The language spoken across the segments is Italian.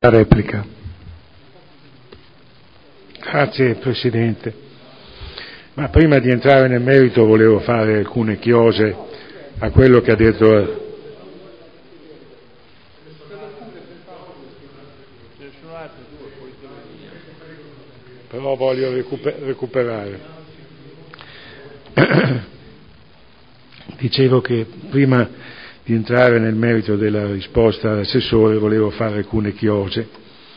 La replica. Grazie Presidente. Ma prima di entrare nel merito volevo fare alcune chiose a quello che ha detto. Però voglio recuperare. Dicevo che prima di entrare nel merito della risposta all'assessore volevo fare alcune chiose.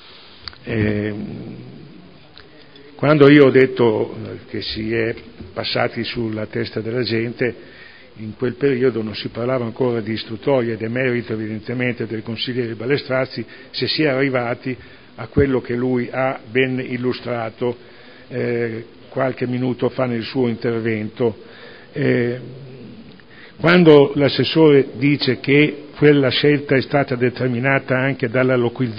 Quando io ho detto che si è passati sulla testa della gente, in quel periodo non si parlava ancora di istruttoria ed è merito evidentemente del consigliere Balestrazzi se si è arrivati a quello che lui ha ben illustrato qualche minuto fa nel suo intervento. Quando l'assessore dice che quella scelta è stata determinata anche dalla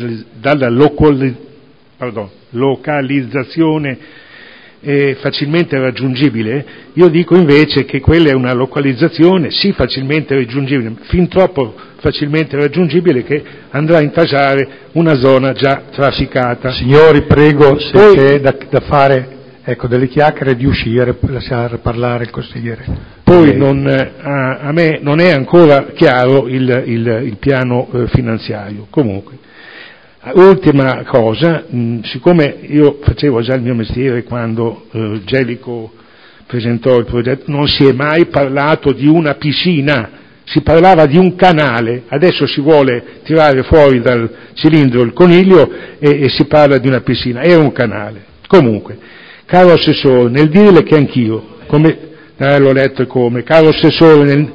localizzazione facilmente raggiungibile, io dico invece che quella è una localizzazione sì facilmente raggiungibile, fin troppo facilmente raggiungibile che andrà a intasare una zona già trafficata. Signori, prego, se c'è da fare delle chiacchiere, di uscire, lasciare parlare il consigliere. Poi a me non è ancora chiaro il piano finanziario. Comunque, ultima cosa, siccome io facevo già il mio mestiere quando Gellico presentò il progetto, non si è mai parlato di una piscina, si parlava di un canale, adesso si vuole tirare fuori dal cilindro il coniglio e si parla di una piscina, era un canale. Comunque, caro Assessore, nel dirle che anch'io, l'ho letto come, caro Assessore,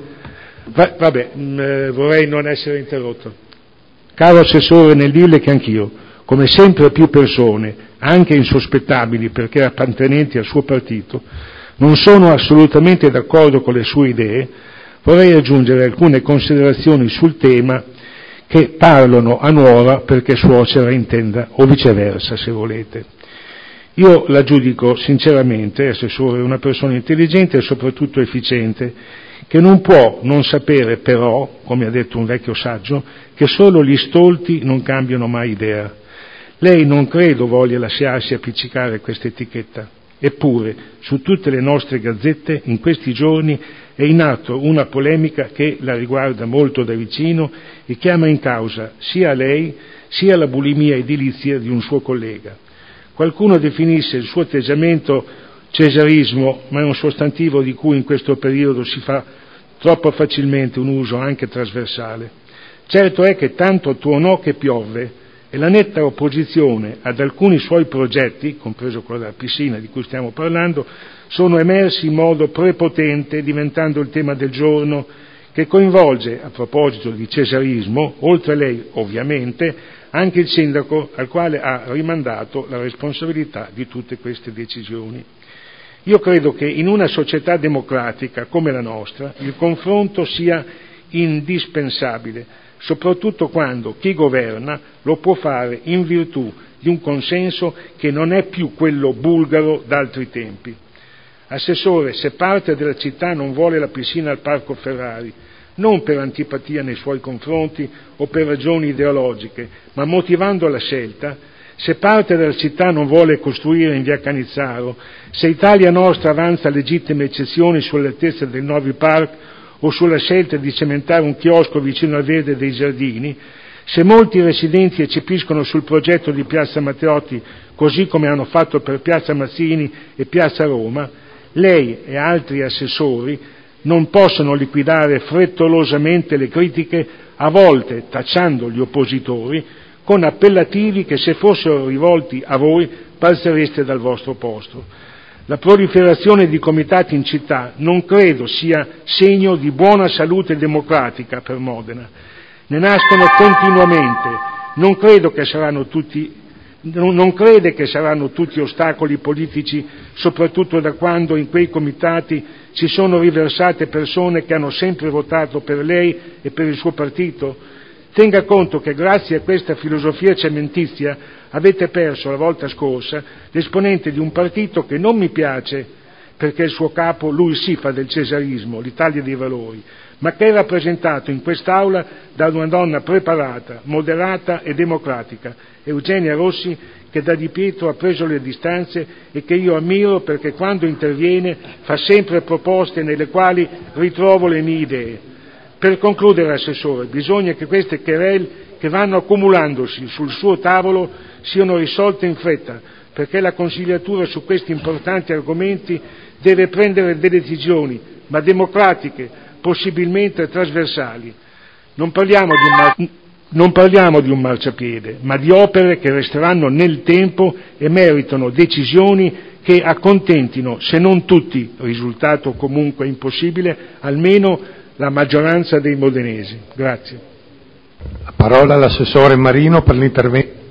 vorrei non essere interrotto. Caro Assessore, nel dirle che anch'io, come sempre più persone, anche insospettabili perché appartenenti al suo partito, non sono assolutamente d'accordo con le sue idee, vorrei aggiungere alcune considerazioni sul tema che parlano a nuora perché suocera intenda, o viceversa se volete. Io la giudico sinceramente, Assessore, una persona intelligente e soprattutto efficiente, che non può non sapere però, come ha detto un vecchio saggio, che solo gli stolti non cambiano mai idea. Lei non credo voglia lasciarsi appiccicare questa etichetta, eppure su tutte le nostre gazzette in questi giorni è in atto una polemica che la riguarda molto da vicino e chiama in causa sia lei sia la bulimia edilizia di un suo collega. Qualcuno definisse il suo atteggiamento cesarismo, ma è un sostantivo di cui in questo periodo si fa troppo facilmente un uso anche trasversale. Certo è che tanto tuonò che piovve e la netta opposizione ad alcuni suoi progetti, compreso quello della piscina di cui stiamo parlando, sono emersi in modo prepotente, diventando il tema del giorno, che coinvolge, a proposito di cesarismo, oltre a lei ovviamente, anche il sindaco al quale ha rimandato la responsabilità di tutte queste decisioni. Io credo che in una società democratica come la nostra il confronto sia indispensabile, soprattutto quando chi governa lo può fare in virtù di un consenso che non è più quello bulgaro d'altri tempi. Assessore, se parte della città non vuole la piscina al Parco Ferrari, non per antipatia nei suoi confronti o per ragioni ideologiche, ma motivando la scelta, se parte della città non vuole costruire in via Canizzaro, se Italia Nostra avanza legittime eccezioni sull'altezza del Novi Park o sulla scelta di cementare un chiosco vicino al Verde dei Giardini, se molti residenti eccepiscono sul progetto di Piazza Matteotti così come hanno fatto per Piazza Mazzini e Piazza Roma, lei e altri assessori non possono liquidare frettolosamente le critiche, a volte tacciando gli oppositori, con appellativi che se fossero rivolti a voi balzereste dal vostro posto. La proliferazione di comitati in città non credo sia segno di buona salute democratica per Modena. Ne nascono continuamente, non crede che saranno tutti ostacoli politici, soprattutto da quando in quei comitati si sono riversate persone che hanno sempre votato per lei e per il suo partito? Tenga conto che grazie a questa filosofia cementizia avete perso la volta scorsa l'esponente di un partito che non mi piace perché il suo capo, lui sì fa del cesarismo, l'Italia dei Valori, ma che è rappresentato in quest'Aula da una donna preparata, moderata e democratica, Eugenia Rossi, che da Di Pietro ha preso le distanze e che io ammiro perché quando interviene fa sempre proposte nelle quali ritrovo le mie idee. Per concludere, Assessore, bisogna che queste querele che vanno accumulandosi sul suo tavolo siano risolte in fretta, perché la consigliatura su questi importanti argomenti deve prendere delle decisioni, ma democratiche, possibilmente trasversali. Non parliamo di un marciapiede, ma di opere che resteranno nel tempo e meritano decisioni che accontentino, se non tutti, risultato comunque impossibile, almeno la maggioranza dei modenesi. Grazie. La parola all'assessore Marino per l'intervento.